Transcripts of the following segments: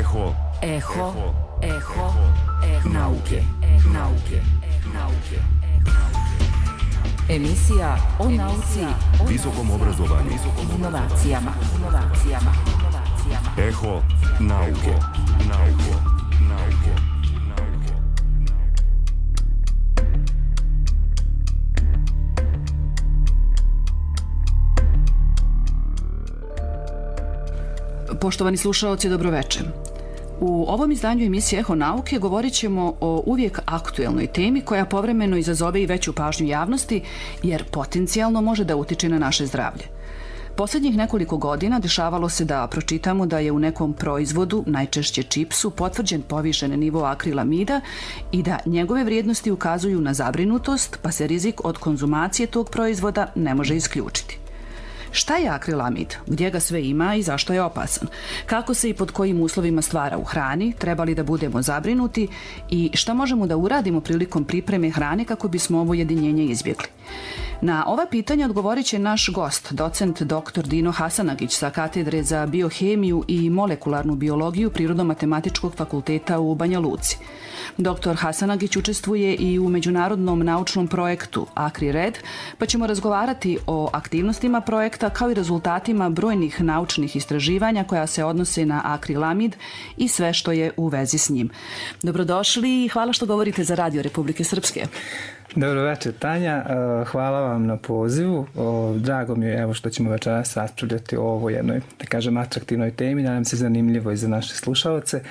Eho nauke. Emisija o nauci, visokom obrazovanju, inovacijama. Eho nauke. Poštovani slušaoci, dobroveče. U ovom izdanju emisije Eho nauke govorit ćemo o uvijek aktuelnoj temi koja povremeno izazove i veću pažnju javnosti jer potencijalno može da utiče na naše zdravlje. Poslednjih nekoliko godina dešavalo se da pročitamo da je u nekom proizvodu, najčešće čipsu, potvrđen povišen nivo akrilamida i da njegove vrijednosti ukazuju na zabrinutost, pa se rizik od konzumacije tog proizvoda ne može isključiti. Šta je akrilamid? Gdje ga sve ima i zašto je opasan? Kako se i pod kojim uslovima stvara u hrani? Treba li da budemo zabrinuti? I šta možemo da uradimo prilikom pripreme hrane kako bismo ovo jedinjenje izbjegli? Na ova pitanja odgovorit će naš gost, docent dr. Dino Hasanagić sa katedre za biohemiju i molekularnu biologiju Prirodno-matematičkog fakulteta u Banja Luci. Dr. Hasanagić učestvuje i u međunarodnom naučnom projektu ACRI-RED, pa ćemo razgovarati o aktivnostima projekta kao i rezultatima brojnih naučnih istraživanja koja se odnose na akrilamid i sve što je u vezi s njim. Dobrodošli i hvala što govorite za Radio Republike Srpske. Dobro večer, Tanja. Hvala vam na pozivu. Drago mi je što ćemo večeras raspravljati o ovoj jednoj, da kažem, atraktivnoj temi. Nadam se zanimljivo i za naše slušalce.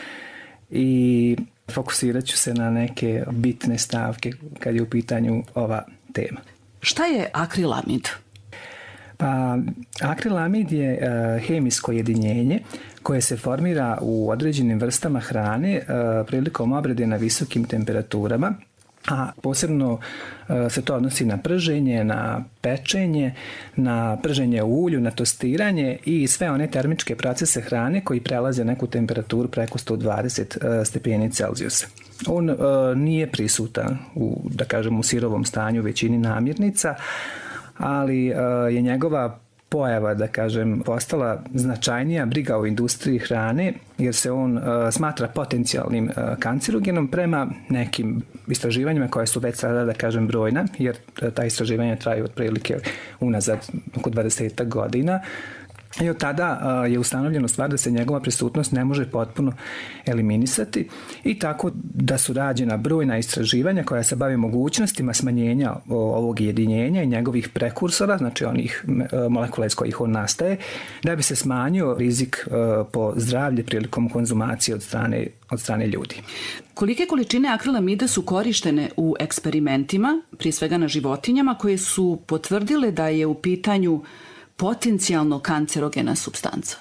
I fokusirat ću se na neke bitne stavke kad je u pitanju ova tema. Šta je akrilamid? Pa, akrilamid je hemijsko jedinjenje koje se formira u određenim vrstama hrane prilikom obrade na visokim temperaturama, a posebno se to odnosi na prženje, na pečenje, na prženje u ulju, na tostiranje i sve one termičke procese hrane koji prelaze neku temperaturu preko 120 stepeni Celzijusa. On nije prisutan u sirovom stanju u većini namirnica, ali je njegova pojava, da kažem, postala značajnija briga o industriji hrane jer se on smatra potencijalnim kancerogenom prema nekim istraživanjima koje su već sada, da kažem, brojna, jer ta istraživanja traju otprilike unazad oko 20 godina. I od tada je ustanovljeno stvar da se njegova prisutnost ne može potpuno eliminisati i tako da su rađena brojna istraživanja koja se bave mogućnostima smanjenja ovog jedinjenja i njegovih prekursora, znači onih molekula iz kojih on nastaje, da bi se smanjio rizik po zdravlje prilikom konzumacije od strane ljudi. Kolike količine akrilamida su korištene u eksperimentima, prije svega na životinjama, koje su potvrdile da je u pitanju potencijalno kancerogena supstanca?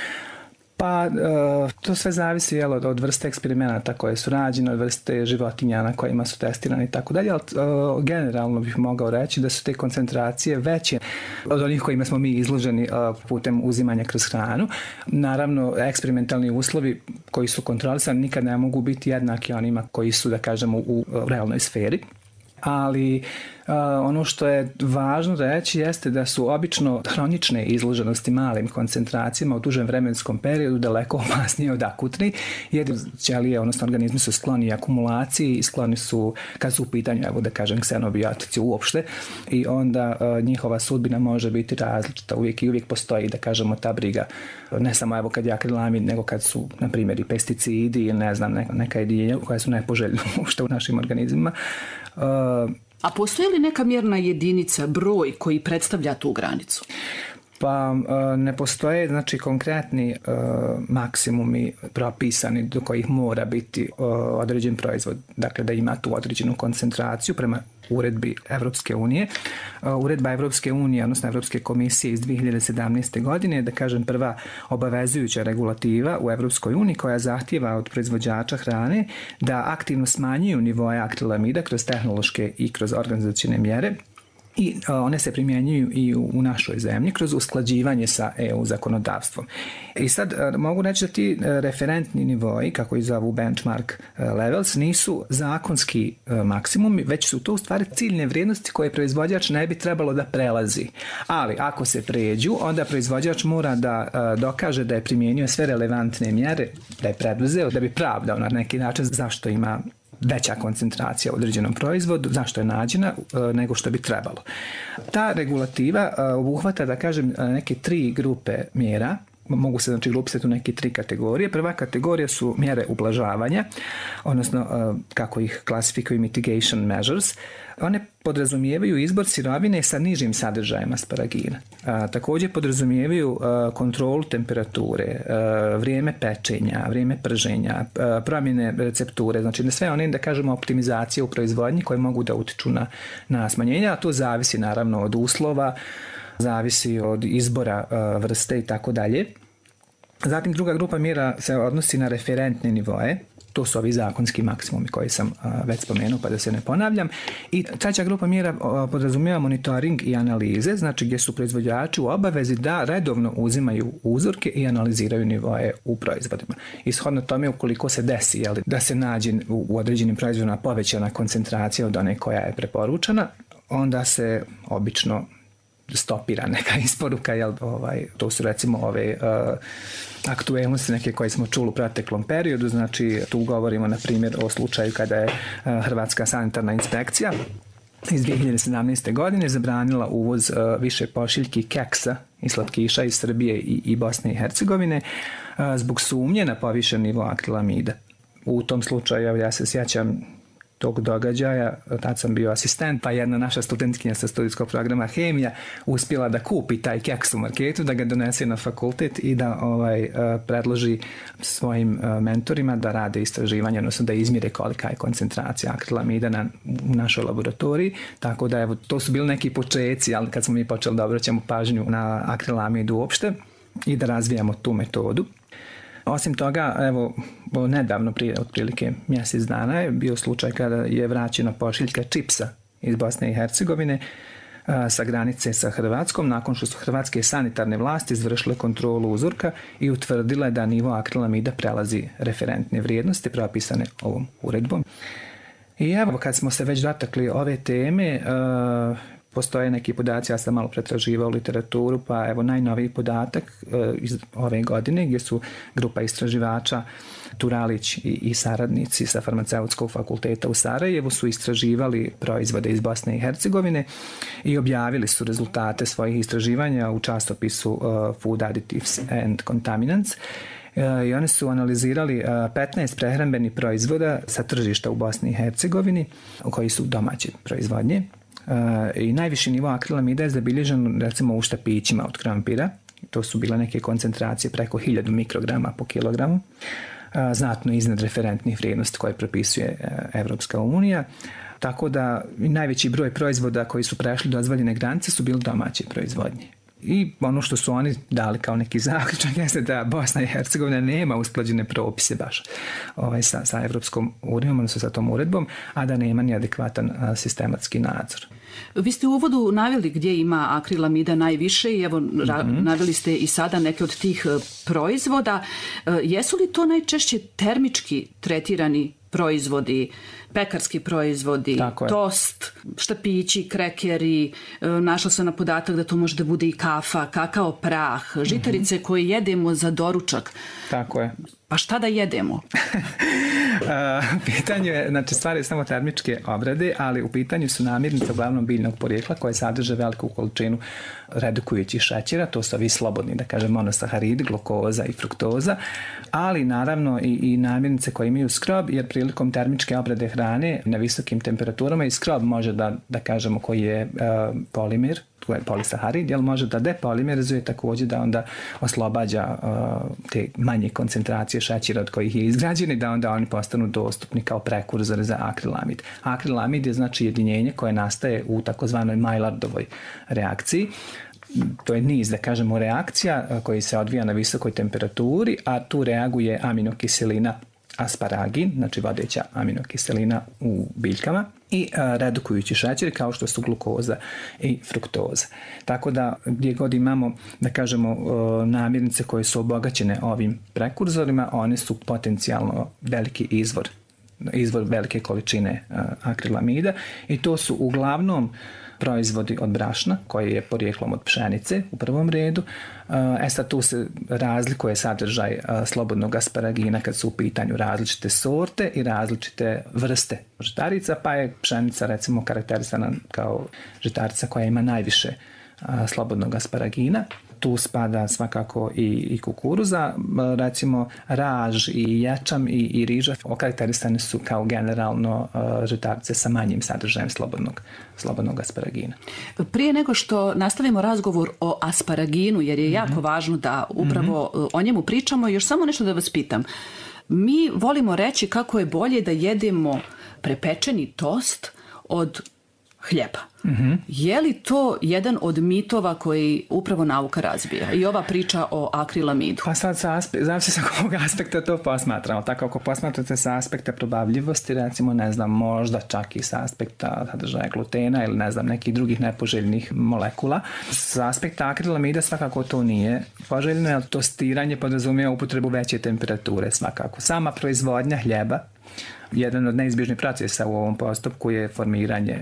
Pa, to sve zavisi od vrste eksperimenata koje su rađene, od vrste životinja na kojima su testirane i tako dalje, ali generalno bih mogao reći da su te koncentracije veće od onih kojima smo mi izloženi putem uzimanja kroz hranu. Naravno, eksperimentalni uslovi koji su kontrolisani nikad ne mogu biti jednaki onima koji su, da kažemo, u realnoj sferi. Ali ono što je važno reći jeste da su obično hronične izloženosti malim koncentracijama u dužem vremenskom periodu daleko opasnije od akutni, jer ćelije, odnosno organizmi su skloni akumulaciji i skloni su, kad su u pitanju, da kažem, ksenobiotici uopšte, i onda njihova sudbina može biti različita. Uvijek postoji, da kažemo, ta briga, ne samo kad je akrilamid, nego kad su, na primjer, i pesticidi ili neka jedinjenja koja su nepoželjna uopšte u našim organizmima. A postoji li neka mjerna jedinica, broj koji predstavlja tu granicu? Pa ne postoje, znači, konkretni maksimumi propisani do kojih mora biti određen proizvod, dakle da ima tu određenu koncentraciju prema uredbi Evropske unije. Uredba Evropske unije, odnosno Evropske komisije iz 2017. godine, da kažem, prva obavezujuća regulativa u Evropskoj uniji koja zahtijeva od proizvođača hrane da aktivno smanjuju nivoe akrilamida kroz tehnološke i kroz organizacione mjere i one se primjenjuju i u našoj zemlji kroz usklađivanje sa EU zakonodavstvom. I sad mogu reći da ti referentni nivoi, kako ih zovu benchmark levels, nisu zakonski maksimumi, već su to u stvari ciljne vrijednosti koje proizvođač ne bi trebalo da prelazi. Ali ako se pređu, onda proizvođač mora da dokaže da je primijenio sve relevantne mjere, da je preduzeo, da bi pravdao na neki način zašto ima veća koncentracija u određenom proizvodu, zašto je nađena nego što bi trebalo. Ta regulativa obuhvata, da kažem, neke 3 grupe mjera. Mogu se znači grupisati u neke 3 kategorije. Prva kategorija su mjere ublažavanja, odnosno kako ih klasifikuju mitigation measures. One podrazumijevaju izbor sirovine sa nižim sadržajem asparagina. Također podrazumijevaju kontrolu temperature, vrijeme pečenja, vrijeme prženja, promjene recepture, znači sve one, da kažemo, optimizacije u proizvodnji koje mogu da utiču na smanjenje, a to zavisi naravno od uslova, zavisi od izbora vrste i tako dalje. Zatim druga grupa mjera se odnosi na referentne nivoe. To su ovi zakonski maksimumi koji sam već spomenuo, pa da se ne ponavljam. I treća grupa mjera podrazumijeva monitoring i analize, znači gdje su proizvođači u obavezi da redovno uzimaju uzorke i analiziraju nivoe u proizvodima. Ishodno tome, ukoliko se desi da se nađe u određenim proizvodima povećana koncentracija od one koja je preporučena, onda se obično stopira neka isporuka, to su recimo ove aktuelnosti neke koje smo čuli u proteklom periodu, znači tu govorimo na primjer o slučaju kada je Hrvatska sanitarna inspekcija iz 2017. godine zabranila uvoz više pošiljki keksa i slatkiša iz Srbije i Bosne i Hercegovine zbog sumnje na povišen nivo akrilamida. U tom slučaju, ja se sjećam tog događaja, tad sam bio asistent, pa jedna naša studentkinja sa studijskog programa hemija uspjela da kupi taj keks u marketu, da ga donese na fakultet i da predloži svojim mentorima da rade istraživanje, odnosno da izmjere kolika je koncentracija akrilamida u našoj laboratoriji, tako da evo, to su bili neki počeci, ali kad smo mi počeli da obraćamo pažnju na akrilamid uopšte i da razvijamo tu metodu. Osim toga, evo, nedavno, prije otprilike mjesec dana, je bio slučaj kada je vraćena pošiljka čipsa iz Bosne i Hercegovine sa granice sa Hrvatskom, nakon što su hrvatske sanitarne vlasti izvršile kontrolu uzorka i utvrdile da nivo akrilamida prelazi referentne vrijednosti propisane ovom uredbom. I evo, kad smo se već dotakli ove teme, postoje neki podaci, ja sam malo pretraživao literaturu, pa evo najnoviji podatak iz ove godine gdje su grupa istraživača Turalić i saradnici sa Farmaceutskog fakulteta u Sarajevu su istraživali proizvode iz Bosne i Hercegovine i objavili su rezultate svojih istraživanja u časopisu Food Additives and Contaminants. I oni su analizirali 15 prehrambenih proizvoda sa tržišta u Bosni i Hercegovini koji su domaće proizvodnje. I najviši nivo akrilamida je zabilježen recimo u štapićima od krompira. To su bile neke koncentracije preko 1000 mikrograma po kilogramu, znatno iznad referentnih vrijednosti koje propisuje Evropska unija. Tako da najveći broj proizvoda koji su prešli dozvoljene granice su bili domaće proizvodnje. I ono što su oni dali kao neki zaključak jeste da Bosna i Hercegovina nema usklađene propise baš sa Evropskom unijom, odnosno sa tom uredbom, a da nema ni adekvatan sistematski nadzor. Vi ste u uvodu naveli gdje ima akrilamida najviše i evo naveli ste i sada neke od tih proizvoda. Jesu li to najčešće termički tretirani proizvodi, pekarski proizvodi, tost, štapići, krekeri, našla sam na podatak da to može da bude i kafa, kakao prah, žitarice koje jedemo za doručak. Tako je. Pa šta da jedemo? Pitanje je, znači stvar je samo termičke obrade, ali u pitanju su namirnice uglavnom biljnog porijekla koje sadrže veliku količinu redukujućih šećera, to su ovi slobodni, da kažem, monosaharidi, glukoza i fruktoza, ali naravno i namirnice koje imaju skrob, jer prilikom termičke obrade hrane na visokim temperaturama i skrob može da kažemo koji je polimer, to je polisaharid, jer može da depolimerizuje, također da onda oslobađa te manje koncentracije šećera od kojih je izgrađeni, da onda oni postanu dostupni kao prekurzori za akrilamid. Akrilamid je znači jedinjenje koje nastaje u takozvanoj Maillardovoj reakciji. To je niz, da kažemo, reakcija koji se odvija na visokoj temperaturi, a tu reaguje aminokiselina asparagin, znači vodeća aminokiselina u biljkama. i redukujući šećeri kao što su glukoza i fruktoza. Tako da gdje god imamo, da kažemo, namirnice koje su obogaćene ovim prekurzorima, one su potencijalno veliki izvor velike količine akrilamida i to su uglavnom proizvodi od brašna koji je porijeklom od pšenice u prvom redu. Sad tu se razlikuje sadržaj slobodnog asparagina kad su u pitanju različite sorte i različite vrste žitarica, pa je pšenica recimo karakterisana kao žitarica koja ima najviše slobodnog asparagina. Tu spada svakako i kukuruza, recimo raž i ječam i riža okarakterisane su kao generalno žitarice sa manjim sadržajem slobodnog asparagina. Prije nego što nastavimo razgovor o asparaginu, jer je jako važno da upravo o njemu pričamo, još samo nešto da vas pitam. Mi volimo reći kako je bolje da jedemo prepečeni tost od hljeba. Je li to jedan od mitova koji upravo nauka razbija i ova priča o akrilamidu? Pa sad zavisi sa kog aspekta to posmatramo. Tako ako posmatrate sa aspekta probavljivosti, recimo, ne znam, možda čak i sa aspekta sadržaja glutena ili ne znam, nekih drugih nepoželjnih molekula. Sa aspekta akrilamida svakako to nije poželjno, jer tostiranje podrazumijeva upotrebu veće temperature svakako. Sama proizvodnja hljeba, jedan od neizbježnih procesa u ovom postupku je formiranje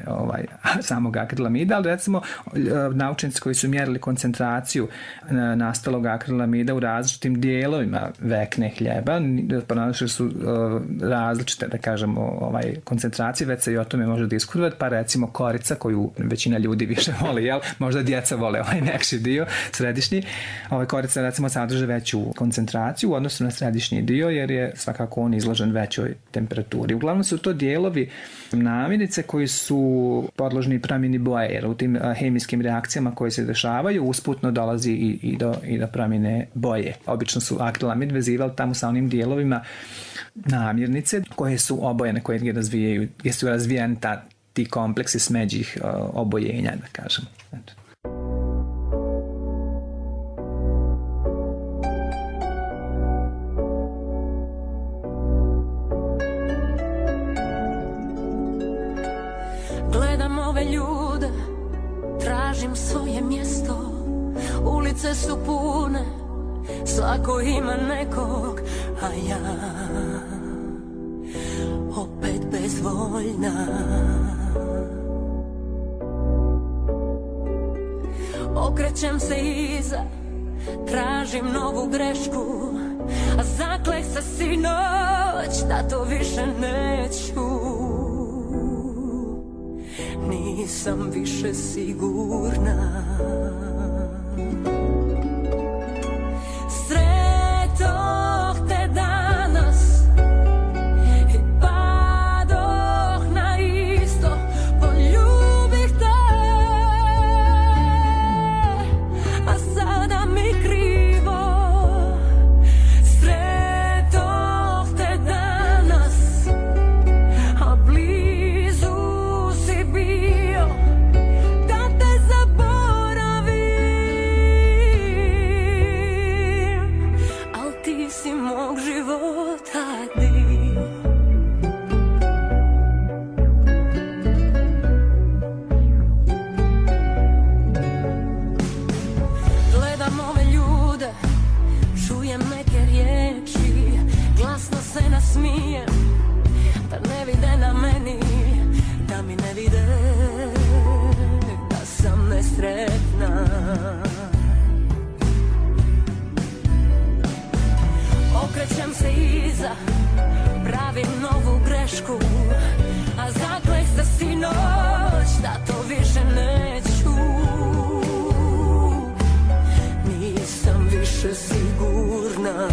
samog akrilamida, ali recimo naučnici koji su mjerili koncentraciju nastalog akrilamida u različitim dijelovima vekne hljeba, pronašli su različite, da kažemo, koncentracije, već se i o tome može diskutovati, pa recimo korica koju većina ljudi više voli, jel? Možda djeca vole ovaj mekši dio, središnji. Korica recimo sadrže veću koncentraciju u odnosu na središnji dio, jer je svakako on izložen većoj temperaturi. Uglavnom su to dijelovi namirnice koji su podložni promjeni boje, jer u tim hemijskim reakcijama koje se dešavaju usputno dolazi i do promjene boje. Obično su akrilamid vezivali tamo sa onim dijelovima namirnice koje su obojene, koje razvijaju, gdje su razvijeni ti kompleksi smeđih obojenja, da kažem. Eto. Ljude, tražim svoje mjesto, ulice su pune, svako ima nekog, a ja opet bezvoljna. Okrećem se iza, tražim novu grešku, a zakleh se sinoć da to više neću. Nisam više sigurna. Sretoh te danas i padoh na isto, poljubih te, a sada mi krivo. Sretoh te danas, a blizu si bio da te zaboravim, al ti si mog života dio. Gledam ove ljude, čujem neke riječi, glasno se nasmijem, da ne vide na meni, da mi ne vide da sam nesretna. Okrećem se iza, pravim novu grešku, a zakleh se sinoć da to više neću. Nisam više sigurna.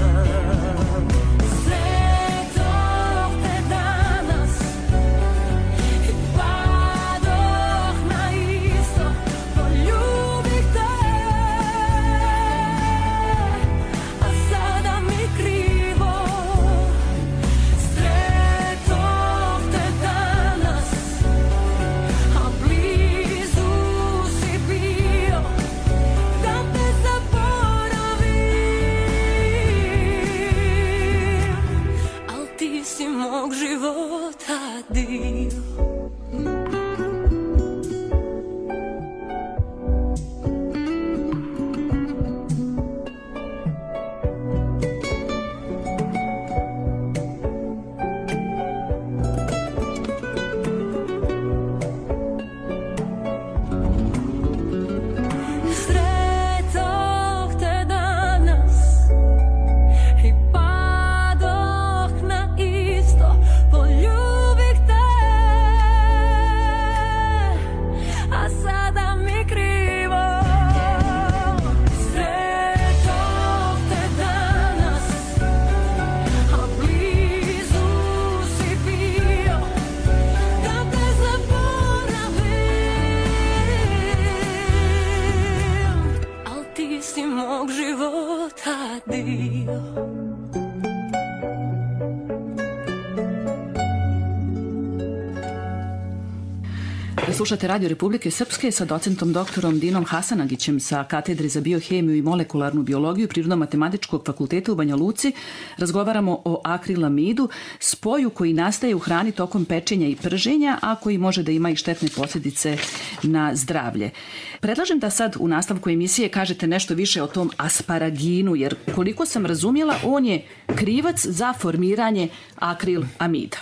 mog života dio. Slušate Radio Republike Srpske sa docentom doktorom Dinom Hasanagićem sa katedre za biohemiju i molekularnu biologiju Prirodno-matematičkog fakulteta u Banja Luci. Razgovaramo o akrilamidu, spoju koji nastaje u hrani tokom pečenja i prženja, a koji može da ima i štetne posljedice na zdravlje. Predlažem da sad u nastavku emisije kažete nešto više o tom asparaginu, jer koliko sam razumjela, on je krivac za formiranje akrilamida.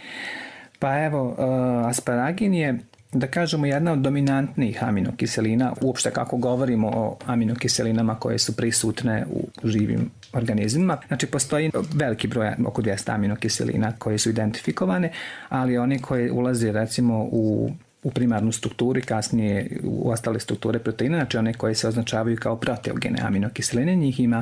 Pa evo, asparagin je, da kažemo, jedna od dominantnijih aminokiselina, uopšte kako govorimo o aminokiselinama koje su prisutne u živim organizmima. Znači, postoji veliki broj, oko 200 aminokiselina koje su identifikovane, ali one koje ulaze, recimo, u primarnu strukturu i kasnije u ostale strukture proteina, znači one koje se označavaju kao proteogene aminokiseline, njih ima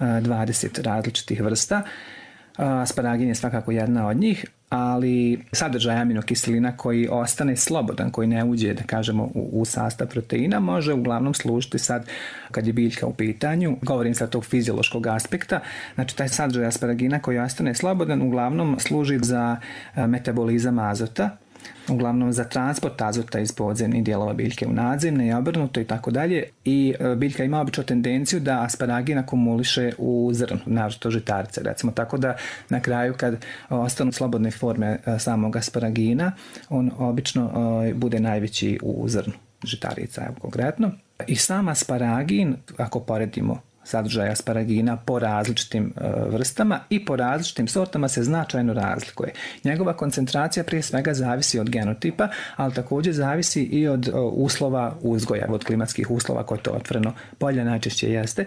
20 različitih vrsta. Asparagin je svakako jedna od njih, ali sadržaj aminokiselina koji ostane slobodan, koji ne uđe, da kažemo, u sastav proteina, može uglavnom služiti sad, kad je biljka u pitanju, govorim sad tog fiziološkog aspekta, znači taj sadržaj asparagina koji ostane slobodan uglavnom služi za metabolizam azota, uglavnom za transport azota iz podzemnih dijelova biljke u nadzemne i obrnuto i tako dalje. I biljka ima obično tendenciju da asparagin akumuliše u zrnu, naročito žitarice, recimo. Tako da na kraju kad ostanu slobodne forme samog asparagina, on obično bude najveći u zrnu žitarica, evo konkretno. I sam asparagin, ako poredimo sadržaj asparagina po različitim vrstama i po različitim sortama se značajno razlikuje. Njegova koncentracija prije svega zavisi od genotipa, ali također zavisi i od uslova uzgoja, od klimatskih uslova koje to otvoreno polje najčešće jeste,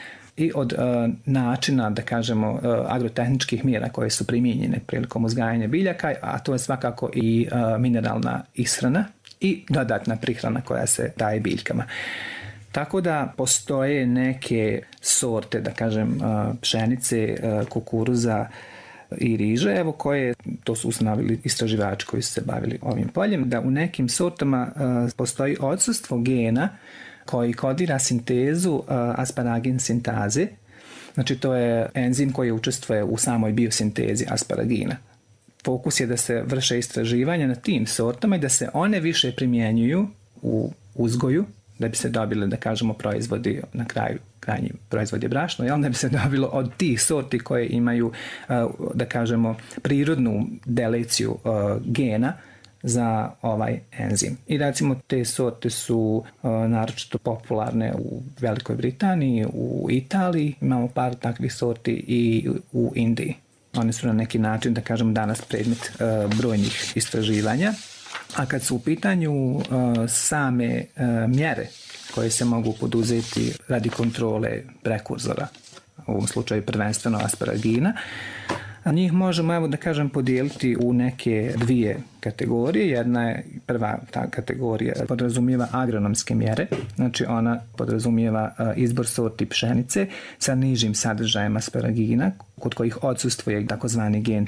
i od načina, da kažemo, agrotehničkih mjera koje su primijenjene prilikom uzgajanja biljaka, a to je svakako i mineralna ishrana i dodatna prihrana koja se daje biljkama. Tako da postoje neke sorte, da kažem, pšenice, kukuruza i riže, evo koje, to su ustanovili istraživači koji su se bavili ovim poljem, da u nekim sortama postoji odsustvo gena koji kodira sintezu asparagin sintaze. Znači to je enzim koji učestvuje u samoj biosintezi asparagina. Fokus je da se vrše istraživanja na tim sortama i da se one više primjenjuju u uzgoju, da bi se dobili, da kažemo, proizvodi, na kraju krajnji proizvod je brašno, jel? Da bi se dobilo od tih sorti koje imaju, da kažemo, prirodnu deleciju gena za ovaj enzim. I recimo te sorte su naročito popularne u Velikoj Britaniji, u Italiji, imamo par takvih sorti i u Indiji. One su na neki način, da kažemo, danas predmet brojnih istraživanja. A kad su u pitanju same mjere koje se mogu poduzeti radi kontrole prekurzora, u ovom slučaju prvenstveno asparagina, njih možemo, evo da kažem, podijeliti u neke dvije kategorije. Jedna je, prva ta kategorija podrazumijeva agronomske mjere, znači ona podrazumijeva izbor sorti pšenice sa nižim sadržajem asparagina, kod kojih odsustvuje takozvani gen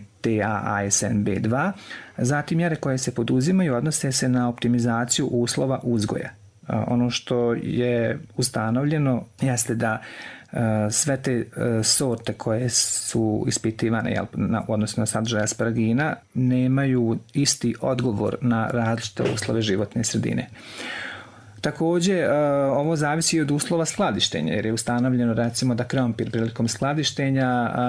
TAASNB2. Zatim mjere koje se poduzimaju odnose se na optimizaciju uslova uzgoja. Ono što je ustanovljeno jeste da sve te sorte koje su ispitivane odnosno na sadržaj asparagina nemaju isti odgovor na različite uslove životne sredine. Također, ovo zavisi od uslova skladištenja, jer je ustanovljeno, recimo, da krompir prilikom skladištenja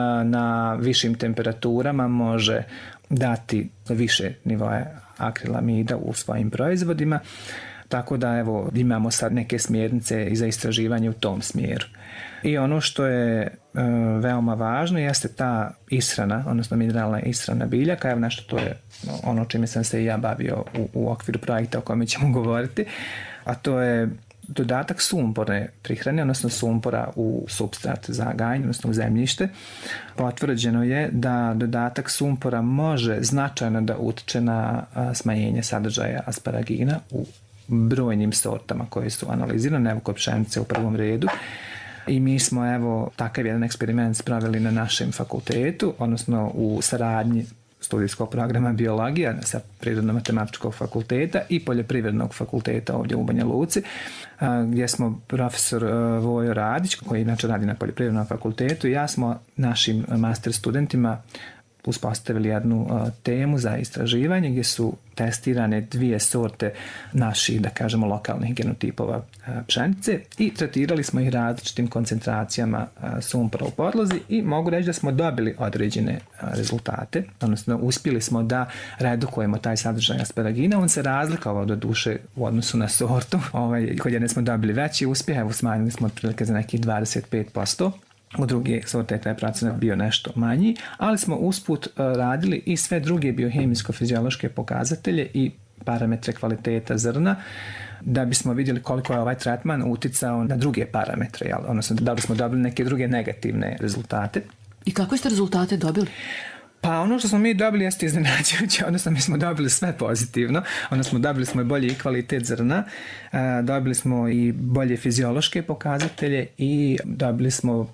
na višim temperaturama može dati više nivoe akrilamida u svojim proizvodima. Tako da, evo, imamo sad neke smjernice i za istraživanje u tom smjeru. I ono što je veoma važno jeste ta ishrana, odnosno mineralna ishrana biljaka. Evo nešto, to je ono čime sam se i ja bavio u okviru projekta o kome ćemo govoriti, a to je dodatak sumporne prihrane, odnosno sumpora u supstrat za gajanje, odnosno u zemljište. Potvrđeno je da dodatak sumpora može značajno da utiče na smanjenje sadržaja asparagina u brojnim sortama koje su analizirane, evo kod pšenice u prvom redu. I mi smo, evo, takav jedan eksperiment spravili na našem fakultetu, odnosno u saradnji studijskog programa biologija sa Prirodno-matematičkog fakulteta i Poljoprivrednog fakulteta ovdje u Banja Luci, gdje smo profesor Vojo Radić, koji inače radi na Poljoprivrednom fakultetu, i ja smo našim master studentima uspostavili jednu temu za istraživanje gdje su testirane 2 sorte naših, da kažemo, lokalnih genotipova pšenice i tretirali smo ih različitim koncentracijama sumpora u podlozi i mogu reći da smo dobili određene rezultate, odnosno uspjeli smo da redukujemo taj sadržaj asparagina. On se razlikovao do duše u odnosu na sortu, kod jedne smo dobili veći uspjeh, evo smanjili smo otprilike za nekih 25%. U druge sorte taj procenat bio nešto manji, ali smo usput radili i sve druge biohemijsko-fiziološke pokazatelje i parametre kvaliteta zrna da bismo vidjeli koliko je ovaj tretman uticao na druge parametre, odnosno da li smo dobili neke druge negativne rezultate. I kakve ste rezultate dobili? Pa ono što smo mi dobili jeste iznenađujuće, odnosno mi smo dobili sve pozitivno, odnosno dobili smo i bolji kvalitet zrna, dobili smo i bolje fiziološke pokazatelje i dobili smo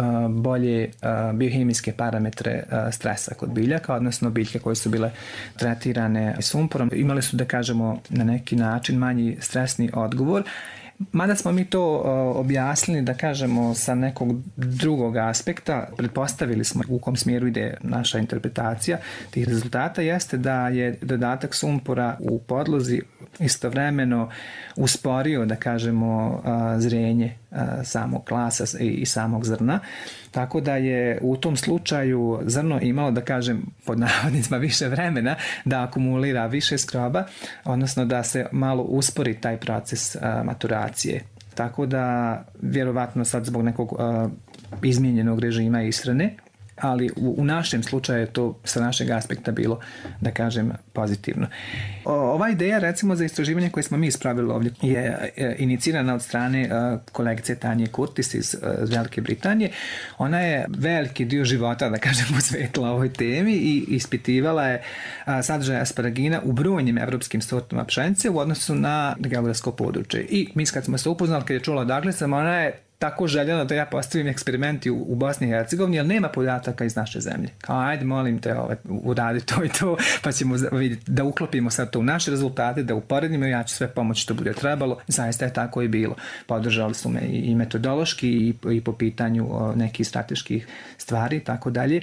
bolje biohemijske parametre stresa kod biljaka, odnosno biljke koje su bile tretirane sumporom. Imali su, da kažemo, na neki način manji stresni odgovor. Mada smo mi to objasnili, da kažemo, sa nekog drugog aspekta, pretpostavili smo u kom smjeru ide naša interpretacija tih rezultata, jeste da je dodatak sumpora u podlozi istovremeno usporio, da kažemo, zrenje samog klasa i samog zrna, tako da je u tom slučaju zrno imalo, da kažem, pod navodnicima više vremena da akumulira više skroba, odnosno da se malo uspori taj proces maturacije. Tako da vjerovatno sad zbog nekog izmijenjenog režima ishrane, ali u našem slučaju je to sa našeg aspekta bilo, da kažem, pozitivno. Ova ideja, recimo, za istraživanje koje smo mi ispravili ovdje je inicirana od strane kolegice Tanje Kurtis iz Velike Britanije. Ona je veliki dio života, da kažem, posvetila ovoj temi i ispitivala je sadržaj asparagina u brojnim evropskim sortama pšenice u odnosu na geografsko područje. I mi kad smo se upoznali, kad je čula odakle sam, ona je tako željeno da ja postavim eksperimenti u Bosni i Hercegovini, jer nema podataka iz naše zemlje. Kao, ajde, molim te, uradi to i to, pa ćemo vidjeti da uklopimo sad to u naše rezultate, da uporedimo, ja ću sve pomoći što bude trebalo. Zaista je tako i bilo. Podržali su me i metodološki i po pitanju nekih strateških stvari, tako dalje.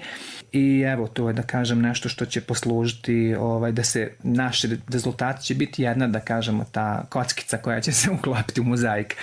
I evo, to je, da kažem, nešto što će poslužiti da se naši rezultati će biti jedna, da kažemo, ta kockica koja će se uklopiti u mozaik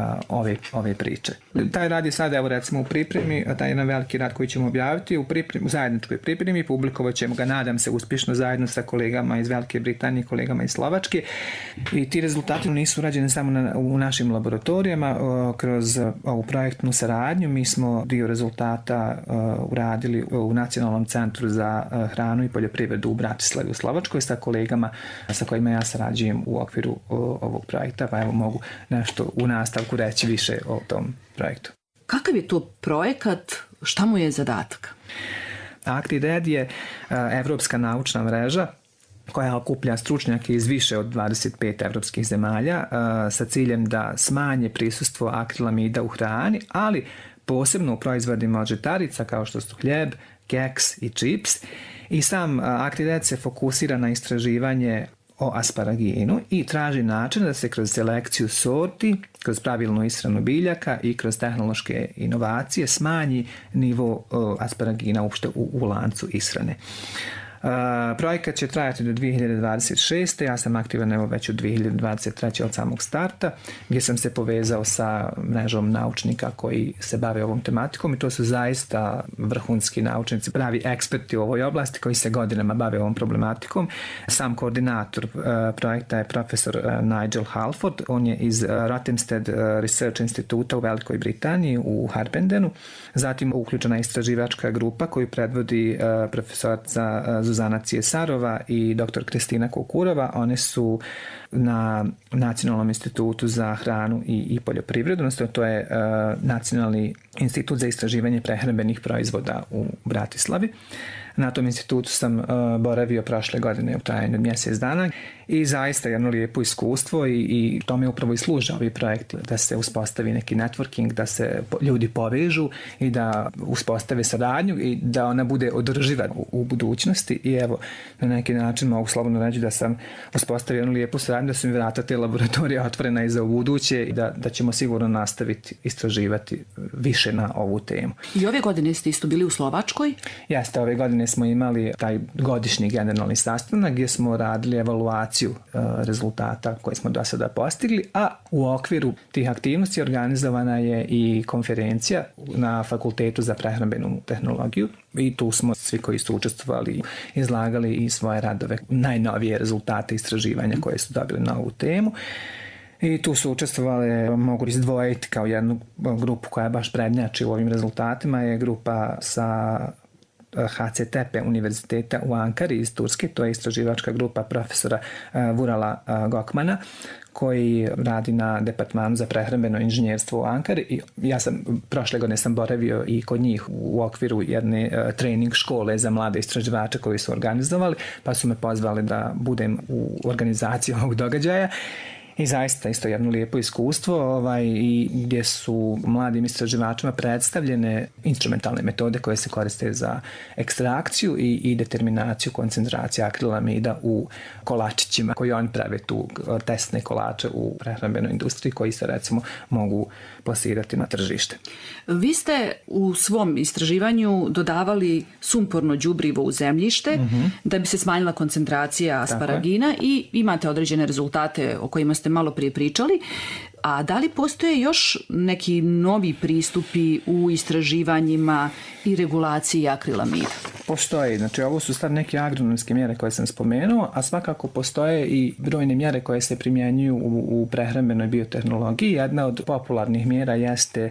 ove priče. Taj rad je sada, evo, recimo, u pripremi, taj jedan veliki rad koji ćemo objaviti u zajedničkoj pripremi, publikovat ćemo ga, nadam se, uspješno zajedno sa kolegama iz Velike Britanije, kolegama iz Slovačke, i ti rezultati nisu rađeni samo u našim laboratorijama. Kroz ovu projektnu saradnju mi smo dio rezultata uradili u Nacionalnom centru za hranu i poljoprivredu u Bratislavi u Slovačkoj sa kolegama sa kojima ja sarađujem u okviru ovog projekta, pa evo mogu nešto u nastavku reći više o tom projektu. Kakav je to projekat? Šta mu je zadatak? AgriRed je evropska naučna mreža koja okuplja stručnjake iz više od 25 evropskih zemalja sa ciljem da smanje prisustvo akrilamida u hrani, ali posebno u proizvodima od žitarica kao što su hljeb, keks i čips. I sam AgriRed se fokusira na istraživanje o asparaginu i traži način da se kroz selekciju sorti, kroz pravilnu ishranu biljaka i kroz tehnološke inovacije smanji nivo asparagina uopšte u lancu ishrane. Projekat će trajati do 2026. Ja sam aktivan evo već od 2023. od samog starta, gdje sam se povezao sa mrežom naučnika koji se bave ovom tematikom i to su zaista vrhunski naučnici, pravi eksperti u ovoj oblasti koji se godinama bave ovom problematikom. Sam koordinator projekta je profesor Nigel Halford, on je iz Rothamsted Research Instituta u Velikoj Britaniji u Harpendenu. Zatim uključena istraživačka grupa koju predvodi profesorica Zuzana Cijesarova i dr. Kristina Kukurova. One su na Nacionalnom institutu za hranu i poljoprivredu, odnosno to je Nacionalni institut za istraživanje prehrambenih proizvoda u Bratislavi. Na tom institutu sam boravio prošle godine u trajanju od mjesec dana i zaista jedno lijepo iskustvo i tome upravo i služe ovi projekti, da se uspostavi neki networking, da se ljudi povežu i da uspostave saradnju i da ona bude održiva u budućnosti. I evo, na neki način mogu slobodno reći da sam uspostavio jednu lijepu saradnju, da su mi vrata te laboratorije otvorena i za ubuduće i da ćemo sigurno nastaviti istraživati više na ovu temu. I ove godine ste isto bili u Slovačkoj? Jeste, ove godine smo imali taj godišnji generalni sastanak gdje smo radili evaluaciju rezultata koje smo do sada postigli, a u okviru tih aktivnosti organizovana je i konferencija na Fakultetu za prehrambenu tehnologiju i tu smo svi koji su učestvovali izlagali i svoje radove, najnovije rezultate istraživanja koje su dobili na ovu temu. I tu su učestvovali, mogu izdvojiti kao jednu grupu koja baš prednjači u ovim rezultatima, je grupa sa HCTP univerziteta u Ankari iz Turske, to je istraživačka grupa profesora Vurala Gokmana, koji radi na departmanu za prehrambeno inženjerstvo u Ankari i ja sam prošle godine sam boravio i kod njih u okviru jedne trening škole za mlade istraživače koji su organizovali, pa su me pozvali da budem u organizaciji ovog događaja. I zaista isto jedno lijepo iskustvo i gdje su mladim istraživačima predstavljene instrumentalne metode koje se koriste za ekstrakciju i determinaciju koncentracije akrilamida u kolačićima koji oni prave tu testne kolače u prehrambenoj industriji koji se recimo mogu plasirati na tržište. Vi ste u svom istraživanju dodavali sumporno đubrivo u zemljište da bi se smanjila koncentracija asparagina i imate određene rezultate o kojima ste malo prije pričali. A da li postoje još neki novi pristupi u istraživanjima i regulaciji akrilamida? Postoji. Znači, ovo su sad neke agronomske mjere koje sam spomenuo, a svakako postoje i brojne mjere koje se primjenjuju u prehrambenoj biotehnologiji. Jedna od popularnih mjera jeste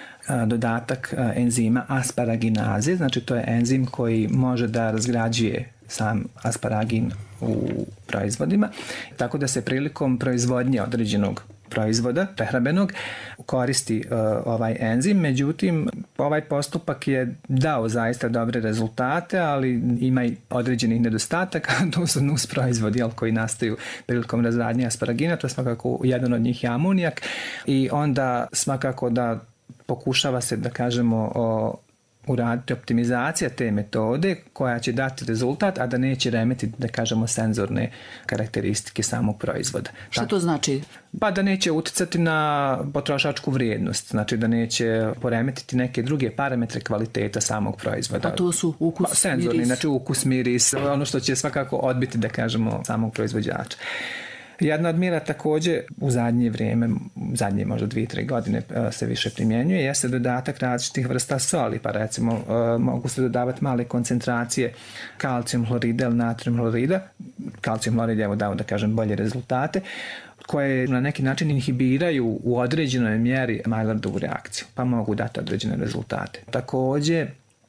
dodatak enzima asparaginaze. Znači, to je enzim koji može da razgrađuje sam asparagin u proizvodima, tako da se prilikom proizvodnje određenog proizvoda prehrambenog koristi ovaj enzim. Međutim, ovaj postupak je dao zaista dobre rezultate, ali ima i određenih nedostataka. To su nus proizvodi koji nastaju prilikom razradnje asparagina. To je svakako jedan od njih je amonijak i onda svakako da pokušava se, da kažemo, uraditi optimizacija te metode koja će dati rezultat, a da neće remetiti, da kažemo, senzorne karakteristike samog proizvoda. Što to znači? Pa da neće utjecati na potrošačku vrijednost, znači da neće poremetiti neke druge parametre kvaliteta samog proizvoda. A to su ukus, senzorni, miris? Znači ukus, miris, ono što će svakako odbiti, da kažemo, samog proizvođača. Jedna od mjera također u zadnje vrijeme, zadnje možda 2-3 godine se više primjenjuje, jeste dodatak različitih vrsta soli, pa recimo mogu se dodavati male koncentracije kalcijum hlorida ili natrium hlorida. Kalcijum hlorid je dao, da kažem, bolje rezultate, koje na neki način inhibiraju u određenoj mjeri Maillardovu reakciju, pa mogu dati određene rezultate. Također,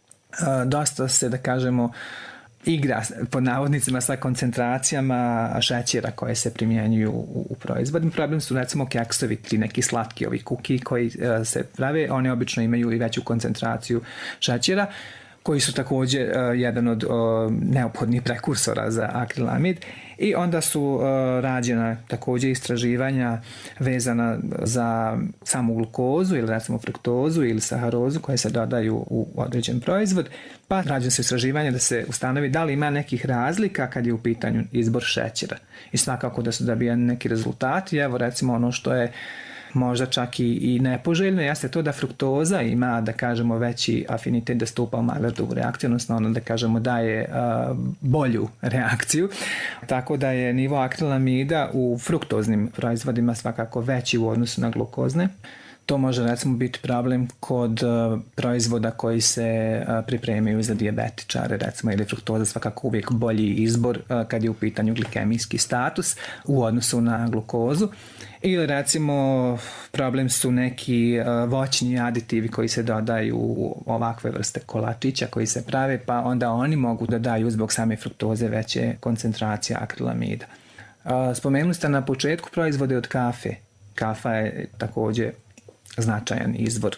dosta se, da kažemo, igra pod navodnicima sa koncentracijama šećera koje se primjenjuju u proizvodima. Problem su recimo keksovi, ti neki slatki ovi kuki koji se prave, oni obično imaju i veću koncentraciju šećera koji su također jedan od neophodnih prekursora za akrilamid i onda su rađena također istraživanja vezana za samu glukozu ili recimo fruktozu ili saharozu koje se dodaju u određen proizvod, pa rađena su istraživanja da se ustanovi da li ima nekih razlika kad je u pitanju izbor šećera i svakako da su dobijeni neki rezultati. Evo recimo ono što je možda čak i nepoželjno jeste to da fruktoza ima, da kažemo, veći afinitet da stupa u Maillardovu reakciju, odnosno ono, da kažemo, daje bolju reakciju. Tako da je nivo akrilamida u fruktoznim proizvodima svakako veći u odnosu na glukozne. To može recimo biti problem kod proizvoda koji se pripremaju za dijabetičare, recimo, ili fruktoza svakako uvijek bolji izbor kad je u pitanju glikemijski status u odnosu na glukozu. Ili recimo problem su neki voćni aditivi koji se dodaju u ovakve vrste kolačića koji se prave, pa onda oni mogu da daju zbog same fruktoze veće koncentracije akrilamida. Spomenuli ste na početku proizvode od kafe. Kafa je također značajan izvor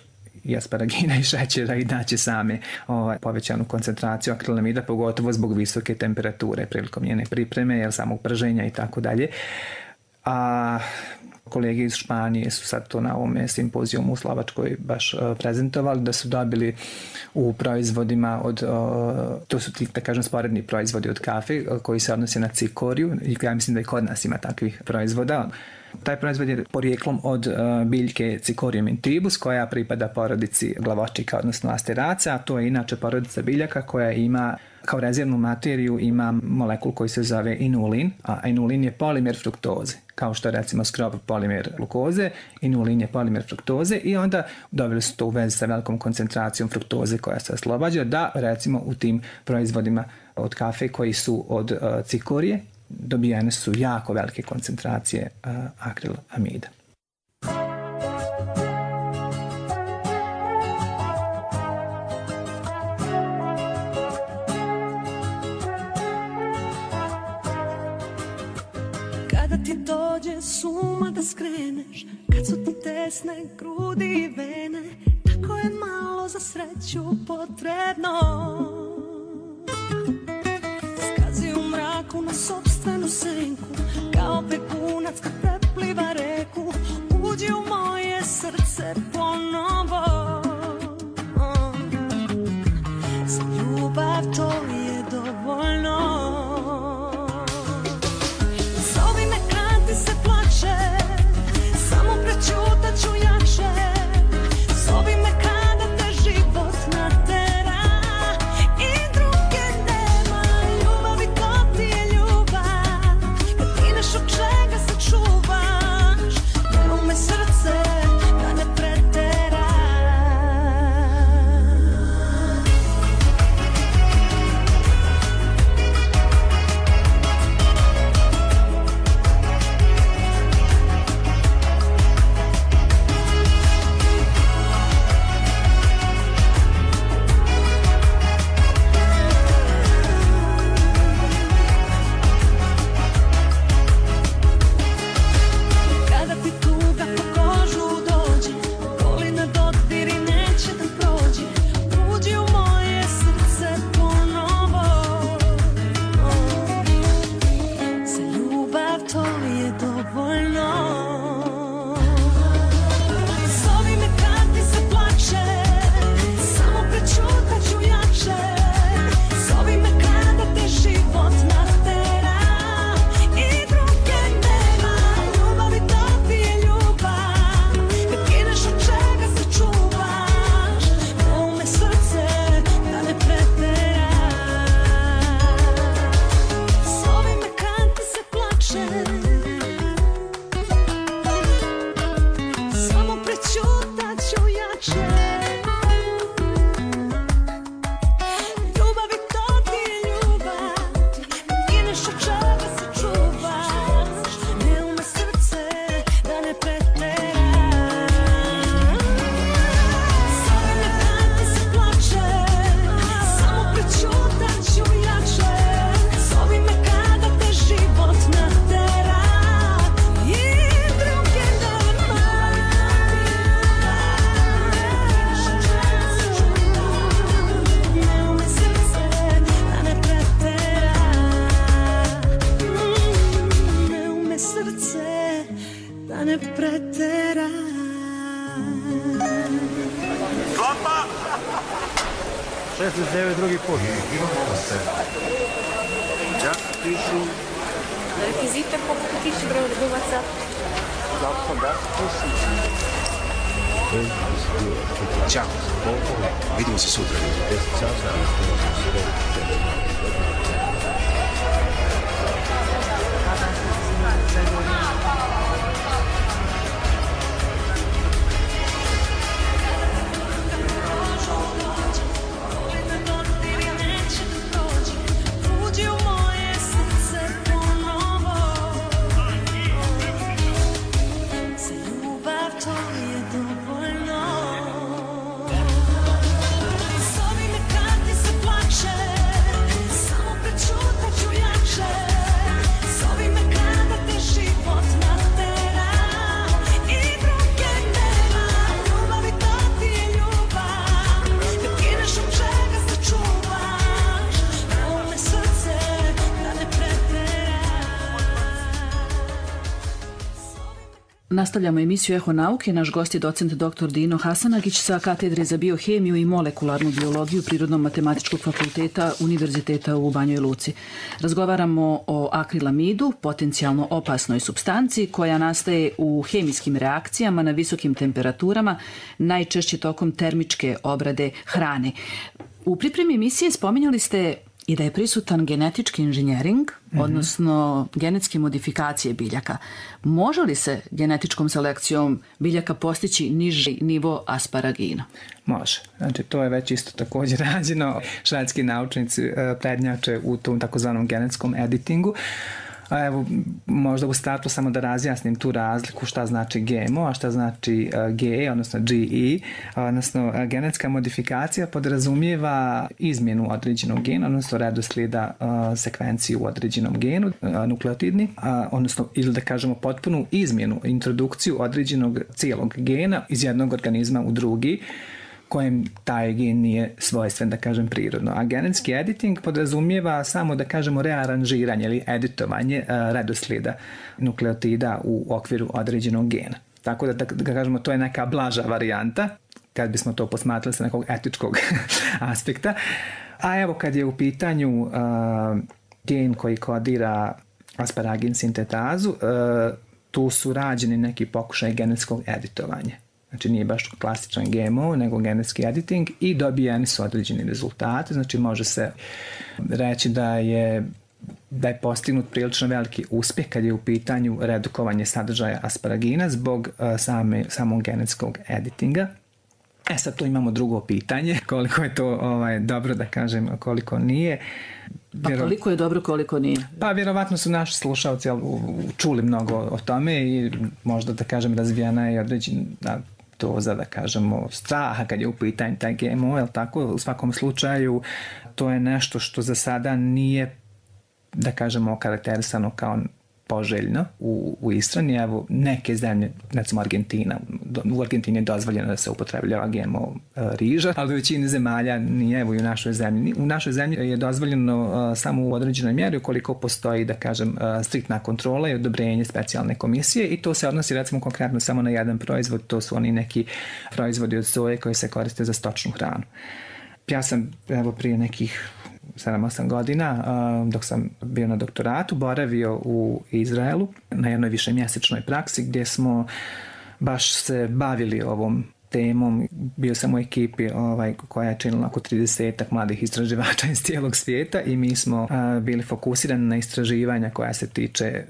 i asparagina i šećera i daće same povećanu koncentraciju akrilamida, pogotovo zbog visoke temperature prilikom njene pripreme, samog prženja i tako dalje. A kolege iz Španije su sad to na ovome simpozijumu u Slovačkoj baš prezentovali, da su dobili u proizvodima to su ti, da kažem, sporedni proizvodi od kafe koji se odnose na cikoriju, i ja mislim da i kod nas ima takvih proizvoda. Taj proizvod je porijeklom od biljke Cicorium intribus, koja pripada porodici glavočika, odnosno asteraca, a to je inače porodica biljaka koja ima kao rezervnu materiju ima molekul koji se zove inulin, a inulin je polimer fruktoze, kao što je recimo skrob polimer glukoze, inulin je polimer fruktoze, i onda doveli su to u vezi sa velikom koncentracijom fruktoze koja se oslobađa, da recimo u tim proizvodima od kafe koji su od cikorije dobijene su jako velike koncentracije akrilamida. Kada ti dođe suma da skreneš, kad su ti tesne grudi i vene, tako je malo za sreću potrebno. Skazi u mraku na sopstvenu senku, kao begunac kad prepliva reku, uđi u moje srce ponovo. Za ljubav to je dovoljno. Zovi me kad ti se plače, samo prećutat ću jače. Zovi me kada te život natera i druge nema. Ljubavi to ti je ljubav, kad gineš od čega se čuvaš. Ne ume srce da ne pretera. Kada ti tuga po kožu dođe, boli na dodir i neće da prođe, uđi u moje srce ponovo. Za ljubav to je dovoljno. Zovi me kad ti se plače, samo prećutat ću jače. Zovi me kada te život natera i druge nema. Ljubavi to ti je ljubav, kad gineš od čega se čuvaš. Ne ume srce da ne pretera. Zovi me kad ti se plače, samo prećutat ću jače. Ljubavi to ti je ljubav, kad gineš od čega se čuvaš. Ne ume srce da ne pretera. Zovi me kad ti se plače, samo prećutat ću jače. Zovi me kada te život natera i druge nema. Ne ume srce da ne pretera. Ne ume srce da ne pretera. Rekvizite koliko tiče broj redovaca. Ćao. Vidimo se sutra. Uđi u moje srce ponovo. Za ljubav to je dovoljno. Zovi me kad ti se plače, samo prećutat Nastavljamo emisiju Eho nauke. Naš gost je docent dr. Dino Hasanagić sa katedre za biohemiju i molekularnu biologiju Prirodno-matematičkog fakulteta Univerziteta u Banjoj Luci. Razgovaramo o akrilamidu, potencijalno opasnoj supstanci koja nastaje u hemijskim reakcijama na visokim temperaturama, najčešće tokom termičke obrade hrane. U pripremi emisije spominjali ste i da je prisutan genetički inženjering, odnosno genetske modifikacije biljaka. Može li se genetičkom selekcijom biljaka postići niži nivo asparagina? Može. Znači, to je već isto također rađeno. Švedski naučnici prednjače u tom takozvanom genetskom editingu. Evo, možda u startu samo da razjasnim tu razliku šta znači GMO, a šta znači GE, odnosno GE, odnosno genetska modifikacija podrazumijeva izmjenu određenog gena, odnosno redoslijeda sekvenciju u određenom genu, nukleotidni, odnosno ili da kažemo potpunu izmjenu, introdukciju određenog cijelog gena iz jednog organizma u drugi, kojem taj gen nije svojstven, da kažem, prirodno. A genetski editing podrazumijeva samo, da kažemo, rearanžiranje ili editovanje redoslijeda nukleotida u okviru određenog gena. Tako da kažemo, to je neka blaža varijanta, kad bismo to posmatrali sa nekog etičkog aspekta. A evo, kad je u pitanju gen koji kodira asparagin sintetazu, tu su rađeni neki pokušaj genetskog editovanja. Znači nije baš klasičan GMO, nego genetski editing i dobijeni su određeni rezultati. Znači može se reći da je postignut prilično veliki uspjeh kad je u pitanju redukovanje sadržaja asparagina zbog samog genetskog editinga. Sad tu imamo drugo pitanje, koliko je to dobro da kažem, koliko nije. Pa koliko je dobro, koliko nije? Pa vjerovatno su naši slušalci čuli mnogo o tome i možda da kažem razvijena je određena doza, da kažemo, straha kad je u pitanju taj GMO, jel tako? U svakom slučaju to je nešto što za sada nije, da kažemo, okarakterisano kao poželjno u ishrani. Evo, neke zemlje, recimo Argentina, u Argentini je dozvoljeno da se upotrebljava GMO riža, ali u većini zemalja nije. Evo i u našoj zemlji. U našoj zemlji je dozvoljeno samo u određenoj mjeri ukoliko postoji, da kažem, striktna kontrola i odobrenje specijalne komisije i to se odnosi, recimo, konkretno samo na jedan proizvod, to su oni neki proizvodi od soje koji se koriste za stočnu hranu. Ja sam, evo, prije nekih 7-8 godina, dok sam bio na doktoratu, boravio u Izraelu na jednoj višemjesečnoj praksi gdje smo baš se bavili ovom temom. Bio sam u ekipi koja je činila oko 30 mladih istraživača iz cijelog svijeta i mi smo bili fokusirani na istraživanja koja se tiče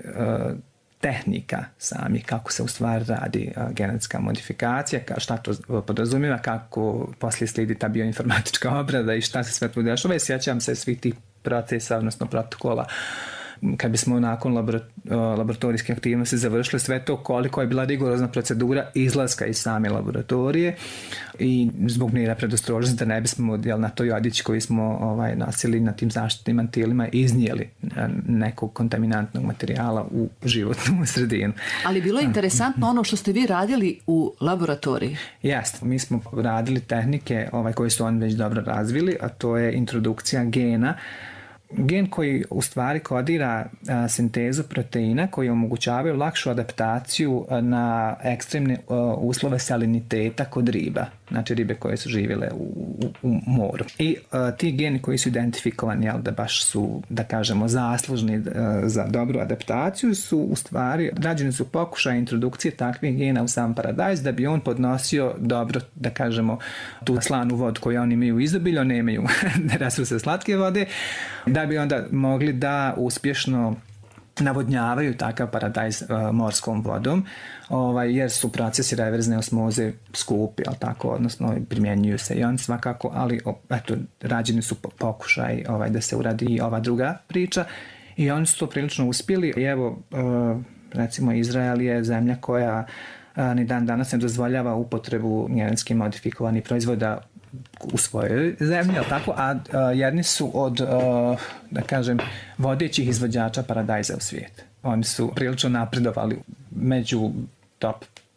tehnika sami, kako se u stvari radi genetska modifikacija, šta to podrazumijeva, kako poslije slijedi ta bioinformatička obrada i šta se sve tu dešava. Sjećam se svih tih procesa, odnosno protokola, kad bismo nakon laboratorijske aktivnosti završili sve to, koliko je bila rigorozna procedura izlaska iz same laboratorije i zbog mjera predostrožnosti da ne bismo na toj odići koji smo nosili na tim zaštitnim mantilima iznijeli nekog kontaminantnog materijala u životnu sredinu. Ali bilo je interesantno ono što ste vi radili u laboratoriji. Jeste, mi smo radili tehnike koje su oni već dobro razvili, a to je introdukcija gena. Gen koji u stvari kodira sintezu proteina koji omogućavaju lakšu adaptaciju na ekstremne uslove saliniteta kod riba, znači ribe koje su živjele u moru. I ti geni koji su identifikovani, da baš su, da kažemo, zaslužni za dobru adaptaciju, su u stvari, rađeni su pokušaj introdukcije takvih gena u sam paradajz da bi on podnosio dobro, da kažemo, tu slanu vodu koju oni imaju u izobilju, nemaju resurse slatke vode, da bi onda mogli da uspješno navodnjavaju takav paradajz morskom vodom, jer su procesi reverzne osmoze skupi, tako, odnosno primjenjuju se i on svakako, ali eto, rađeni su pokušaj da se uradi i ova druga priča i oni su to prilično uspjeli. I evo, recimo, Izrael je zemlja koja ni dan danas ne dozvoljava upotrebu genetski modifikovanih proizvoda u svojoj zemlji, tako? A jedni su od, da kažem, vodećih izvođača paradajza u svijetu. Oni su prilično napredovali među top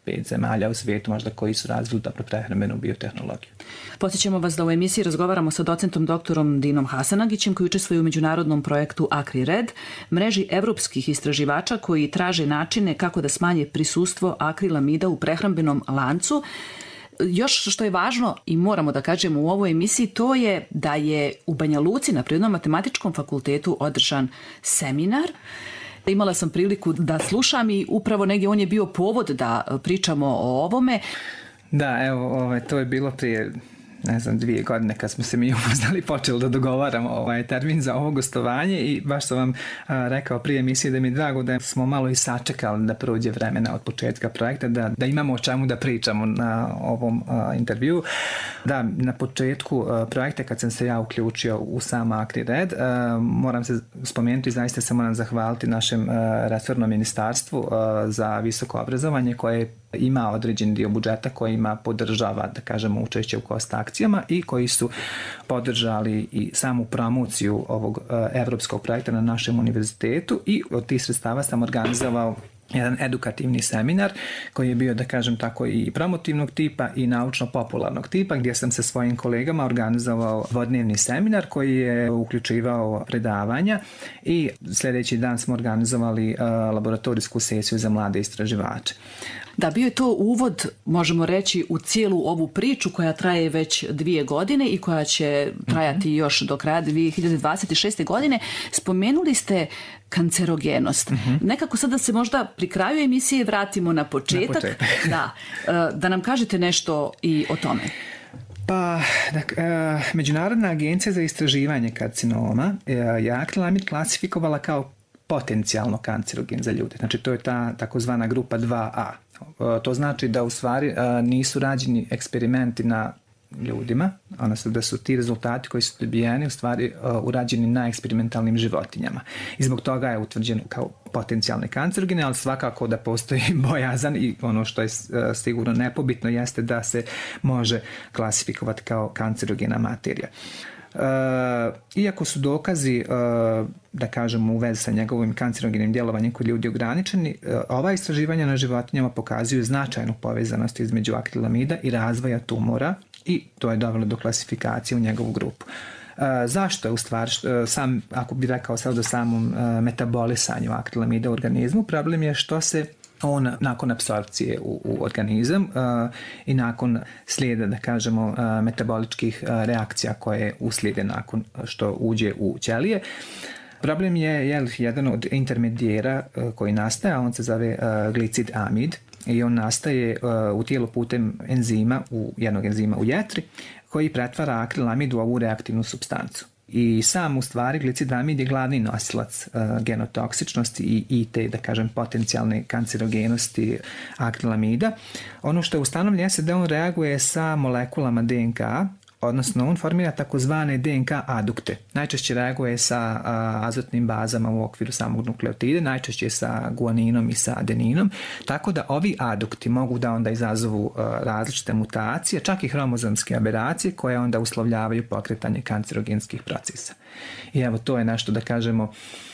5 zemalja u svijetu možda koji su razvili dobro prehrambenu biotehnologiju. Podsjećamo vas da u emisiji razgovaramo sa docentom doktorom Dinom Hasanagićem koji učestvuje u međunarodnom projektu AkriRed, mreži evropskih istraživača koji traže načine kako da smanje prisustvo akrilamida u prehrambenom lancu. Još što je važno i moramo da kažemo u ovoj emisiji, to je da je u Banja Luci na Prirodnom matematičkom fakultetu održan seminar. Imala sam priliku da slušam i upravo negdje on je bio povod da pričamo o ovome. Da, evo, to je bilo prije 2 godine kad smo se mi upoznali, počeli da dogovaramo termin za ovo gostovanje i baš sam vam rekao prije emisije da mi je drago da smo malo i sačekali da prođe vremena od početka projekta, da imamo o čemu da pričamo na ovom intervju. Da, na početku projekta kad sam se ja uključio u sam AkriRed, moram se spomenuti, zaista se moram zahvaliti našem resornom ministarstvu za visoko obrazovanje koje ima određen dio budžeta kojima podržava, da kažemo, učešće u KOST akcijama i koji su podržali i samu promociju ovog evropskog projekta na našem univerzitetu i od tih sredstava sam organizovao jedan edukativni seminar koji je bio, da kažem tako, i promotivnog tipa i naučno-popularnog tipa, gdje sam sa svojim kolegama organizovao dvodnevni seminar koji je uključivao predavanja i sljedeći dan smo organizovali laboratorijsku sesiju za mlade istraživače. Da, bio je to uvod, možemo reći, u cijelu ovu priču koja traje već 2 godine i koja će trajati još do kraja 2026. godine. Spomenuli ste kancerogenost. Nekako sada se možda pri kraju emisije vratimo na početak. Da nam kažete nešto i o tome. Pa, Međunarodna agencija za istraživanje karcinoma je akrilamid klasifikovala kao potencijalno kancerogen za ljude. Znači, to je ta takozvana grupa 2A. To znači da u stvari nisu rađeni eksperimenti na ljudima, odnosno da su ti rezultati koji su dobijeni u stvari urađeni na eksperimentalnim životinjama. I zbog toga je utvrđen kao potencijalni kancerogene, ali svakako da postoji bojazan i ono što je sigurno nepobitno jeste da se može klasifikovati kao kancerogena materija. Iako su dokazi, da kažemo, u vezi sa njegovim kancerogenim djelovanjem kod ljudi ograničeni, ova istraživanja na životinjama pokazuju značajnu povezanost između akrilamida i razvoja tumora i to je dovelo do klasifikacije u njegovu grupu. Zašto je u stvari, sam, ako bi rekao sad o samom metabolisanju akrilamida u organizmu, problem je što se on nakon apsorpcije u organizam i nakon slijeda, da kažemo, metaboličkih reakcija koje uslijede nakon što uđe u ćelije. Problem je jedan od intermedijera koji nastaje, a on se zove glicid amid i on nastaje u tijelu putem jednog enzima u jetri koji pretvara akrilamid u ovu reaktivnu supstancu. I sam u stvari glicidamid je glavni nosilac genotoksičnosti i te, da kažem, potencijalne kancerogenosti akrilamida. Ono što je ustanovljeno je da on reaguje sa molekulama DNK, odnosno on formira takozvane DNK adukte. Najčešće reaguje sa azotnim bazama u okviru samog nukleotide, najčešće sa guaninom i sa adeninom, tako da ovi adukti mogu da onda izazovu različite mutacije, čak i hromozomske aberacije koje onda uslovljavaju pokretanje kancerogenskih procesa. I evo, to je nešto, da kažemo,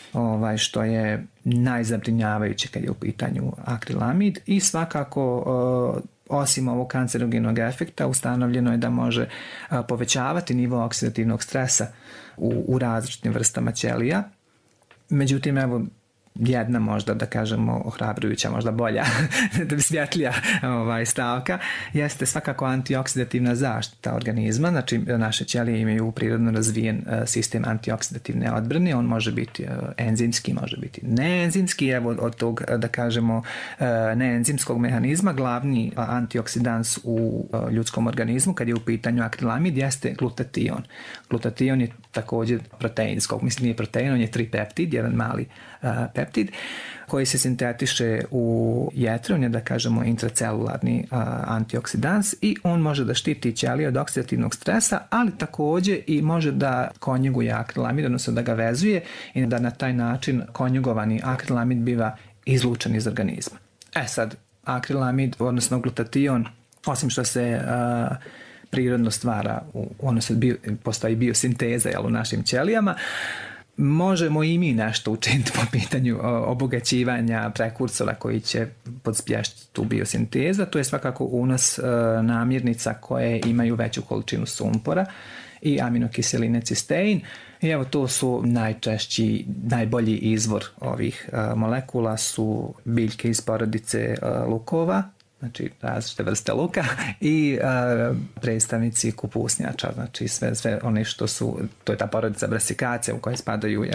što je najzabrinjavajuće kad je u pitanju akrilamid i svakako osim ovog kancerogenog efekta ustanovljeno je da može povećavati nivo oksidativnog stresa u različitim vrstama ćelija. Međutim, evo, jedna možda, da kažemo, ohrabrujuća, možda bolja, da bi svjetlija stavka, jeste svakako antioksidativna zaštita organizma. Znači, naše ćelije imaju prirodno razvijen sistem antioksidativne odbrane. On može biti enzimski, može biti neenzimski. Evo, od tog, da kažemo, neenzimskog mehanizma glavni antioksidans u ljudskom organizmu kad je u pitanju akrilamid jeste glutation. Glutation je također proteinskog, mislim nije protein, on je tripeptid, jedan mali peptid koji se sintetiše u jetri, on je, da kažemo, intracelularni antioksidans i on može da štiti ćelije od oksidativnog stresa, ali također i može da konjuguje akrilamid, odnosno da ga vezuje i da na taj način konjugovani akrilamid biva izlučen iz organizma. Sad, akrilamid, odnosno glutation, osim što se prirodno stvara, odnosno postoji biosinteza u našim ćelijama, možemo i mi nešto učiniti po pitanju obogaćivanja prekursora koji će podspješiti tu biosintezu. To je svakako unos namirnica koje imaju veću količinu sumpora i aminokiseline cistein. I evo, to su najbolji izvor ovih molekula su biljke iz porodice lukova, znači različite vrste luka, i predstavnici kupusnjača, znači sve one što su, to je ta porodica brasikace u kojoj spadaju,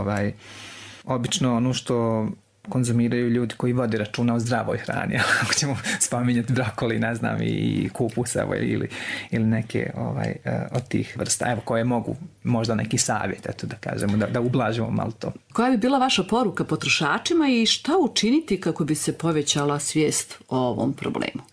obično ono što konzumiraju ljudi koji vode računa o zdravoj hrani. Ako ćemo spominjati brokoli, ne znam, i kupus ili neke od tih vrsta, evo, koje mogu možda neki savjet, eto da kažemo, da ublažimo malo to. Koja bi bila vaša poruka potrošačima i šta učiniti kako bi se povećala svijest o ovom problemu?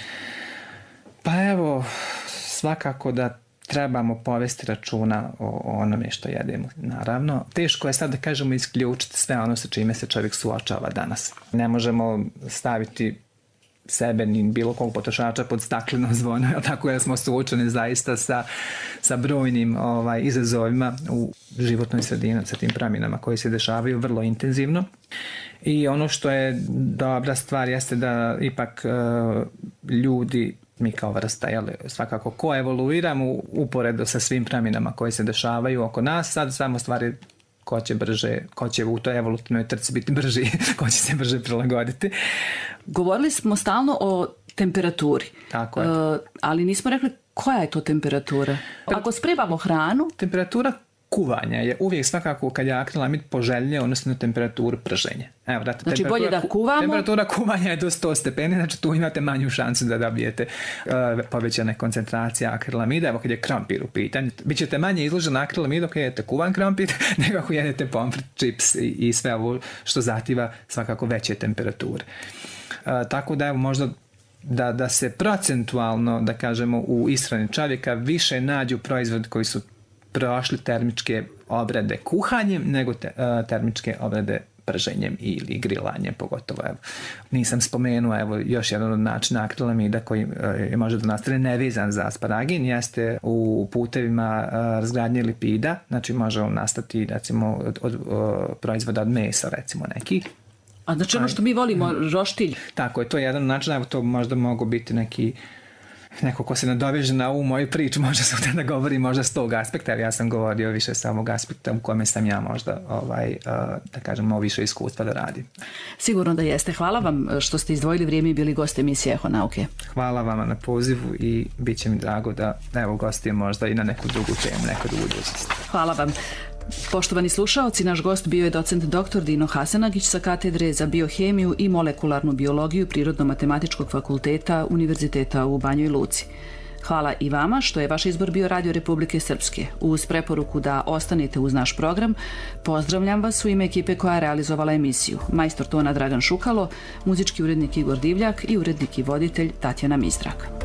Pa evo, svakako da trebamo povesti računa o onome što jedemo, naravno. Teško je sad da kažemo isključiti sve ono sa čime se čovjek suočava danas. Ne možemo staviti sebe ni bilo kog potrošača pod stakleno zvono, tako da smo suočeni zaista sa brojnim izazovima u životnoj sredini, sa tim promjenama koje se dešavaju vrlo intenzivno. I ono što je dobra stvar jeste da ipak ljudi, mi kao vrsta, svakako koevoluiramo uporedo sa svim promjenama koje se dešavaju oko nas. Sad samo stvari ko će u toj evolutivnoj trci biti brži, ko će se brže prilagoditi. Govorili smo stalno o temperaturi. Tako je. Ali nismo rekli koja je to temperatura. Ako spremamo hranu... Temperatura kuvanja je uvijek svakako kad je akrilamid poželjnije odnosno na temperaturu prženja. Evo, znači bolje da kuvamo? Temperatura kuvanja je do 100 stepeni, znači tu imate manju šansu da dobijete povećane koncentracije akrilamida. Evo, kad je krompir u pitanju, bit ćete manje izloženi akrilamidu ako jedete kuvan krompir nego ako jedete pomfrit, čips i sve ovo što zahtijeva svakako veće temperature. Tako da evo, možda da se procentualno, da kažemo, u ishrani čovjeka više nađu proizvodi koji su prošli termičke obrade kuhanjem nego termičke obrade prženjem ili grilanjem, pogotovo. Evo, nisam spomenuo, evo, još jedan od načina akrilamida koji može da nastane nevezan za asparagin jeste u putevima razgradnje lipida, znači može on nastati recimo od proizvoda od mesa, recimo nekih. A znači ono što mi volimo, roštilj? Tako je, to je jedan način, evo, to možda mogu biti neko ko se nadoveže na ovu moju priču, možda sam da govori možda s tog aspekta, jer ja sam govorio više sa ovog aspekta u kome sam ja možda, da kažem, ovo više iskustva da radim. Sigurno da jeste. Hvala vam što ste izdvojili vrijeme i bili gost emisije Eho nauke. Hvala vama na pozivu i bit će mi drago da gostujem možda i na neku drugu temu, neku drugu budućnost. Hvala vam. Poštovani slušaoci, naš gost bio je docent dr. Dino Hasanagić sa katedre za biohemiju i molekularnu biologiju Prirodno-matematičkog fakulteta Univerziteta u Banjoj Luci. Hvala i vama što je vaš izbor bio Radio Republike Srpske. Uz preporuku da ostanete uz naš program, pozdravljam vas u ime ekipe koja je realizovala emisiju. Majstor tona Dragan Šukalo, muzički urednik Igor Divljak i urednik i voditelj Tatjana Mistrak.